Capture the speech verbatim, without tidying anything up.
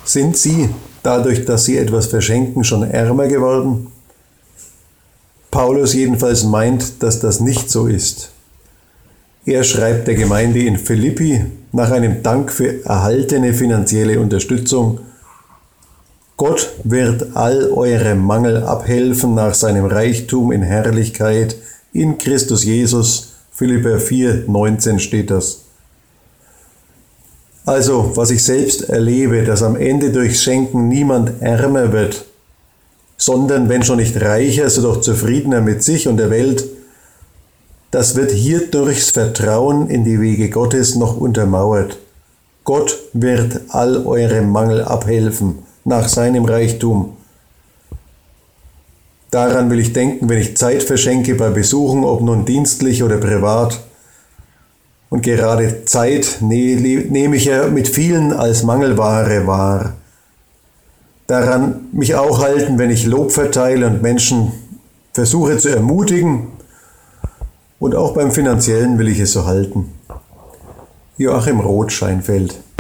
Sind Sie, dadurch, dass Sie etwas verschenken, schon ärmer geworden? Paulus jedenfalls meint, dass das nicht so ist. Er schreibt der Gemeinde in Philippi nach einem Dank für erhaltene finanzielle Unterstützung: Gott wird all eurem Mangel abhelfen nach seinem Reichtum in Herrlichkeit in Christus Jesus. Philipper vier, neunzehn steht das. Also, was ich selbst erlebe, dass am Ende durchs Schenken niemand ärmer wird, sondern, wenn schon nicht reicher, so doch zufriedener mit sich und der Welt, das wird hier durchs Vertrauen in die Wege Gottes noch untermauert. Gott wird all eurem Mangel abhelfen nach seinem Reichtum. Daran will ich denken, wenn ich Zeit verschenke bei Besuchen, ob nun dienstlich oder privat. Und gerade Zeit nehme ich ja mit vielen als Mangelware wahr. Daran mich auch halten, wenn ich Lob verteile und Menschen versuche zu ermutigen. Und auch beim Finanziellen will ich es so halten. Joachim Roth, Scheinfeld.